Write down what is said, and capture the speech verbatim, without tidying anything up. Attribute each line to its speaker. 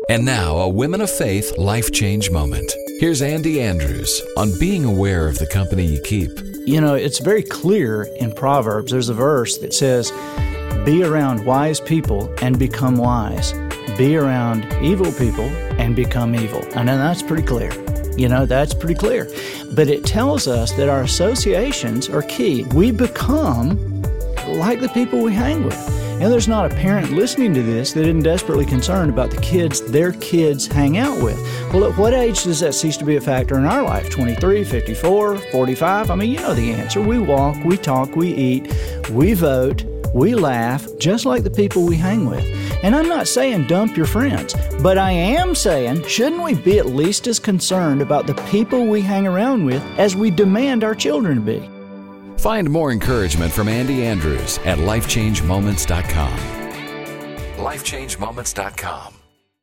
Speaker 1: And now, a Women of Faith Life Change Moment. Here's Andy Andrews on being aware of the company you keep.
Speaker 2: You know, it's very clear in Proverbs. There's a verse that says, be around wise people and become wise. Be around evil people and become evil. And then that's pretty clear. You know, that's pretty clear. But it tells us that our associations are key. We become like the people we hang with. And there's not a parent listening to this that isn't desperately concerned about the kids their kids hang out with. Well, at what age does that cease to be a factor in our life? twenty-three, fifty-four, forty-five? I mean, you know the answer. We walk, we talk, we eat, we vote, we laugh, just like the people we hang with. And I'm not saying dump your friends, but I am saying, shouldn't we be at least as concerned about the people we hang around with as we demand our children to be?
Speaker 1: Find more encouragement from Andy Andrews at life change moments dot com. life change moments dot com